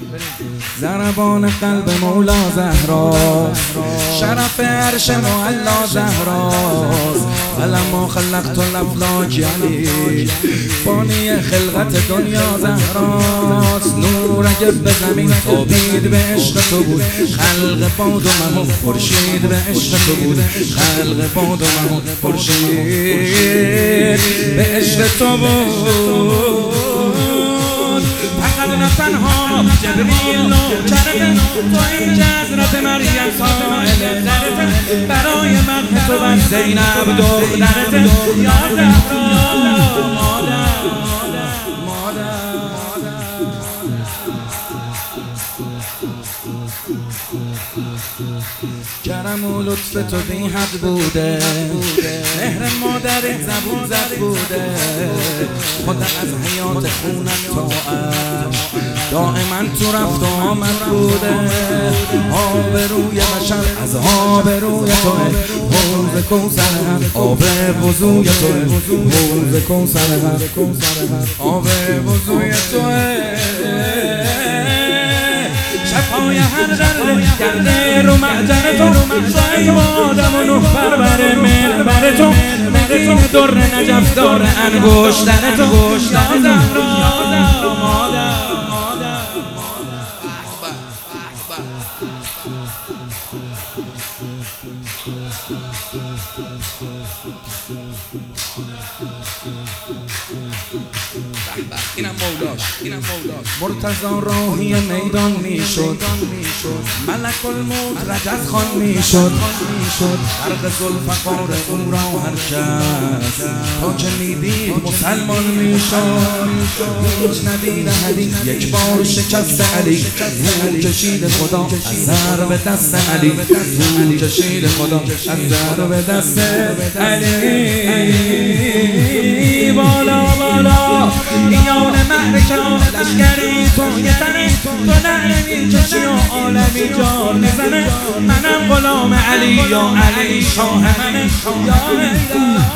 ضربان قلب مولا زهراست، شرف عرش معلا زهراست. فلما خلقت الافلاک علی، بانی خلقت دنیا زهراست. نور اگه به زمین تابید به عشق تو بود، خلق باد و مهون خورشید به عشق تو بود، خلق باد و مهون خورشید به عشق تو بود. فقط نه تنها جبریل نوکرت تو این جزرت مریم سائل درت، برای مدح تو بر زینب دخترت یا زهرا مادر. کرم و لطف تو بی حد بوده، مهر مادر زبون زد بوده. خدا از حیات خونت تا دائما تو رفت و آمد بوده. آبروی بشر از آبروی توه، حوض کوثر هم آب وضوی توه، حوض کوثر هم آب وضوی توه. شفای هر ذره کرده رو محجر تو، شاید آدم و نوح پرور منبر تو، مقیم در نجف دار انگشتر تو یا زهرا مادر. اینم مولاش مرتضی راهی میدان میشد، ملک الموت رجز خان میشد. برق ذوالفقار او را هر کس تا که میدید مسلمان میشد. هیچ ندید علی یک بار شکست علی، او کشید خدا از سر به دست علی، او کشید خدا از سر به دست علی. بالا بالا میان معرکه لشکری تو یه تنه، تو نهر میکشی و عالمی جان میزنه. منم غلام علی یا علی شاه منه یا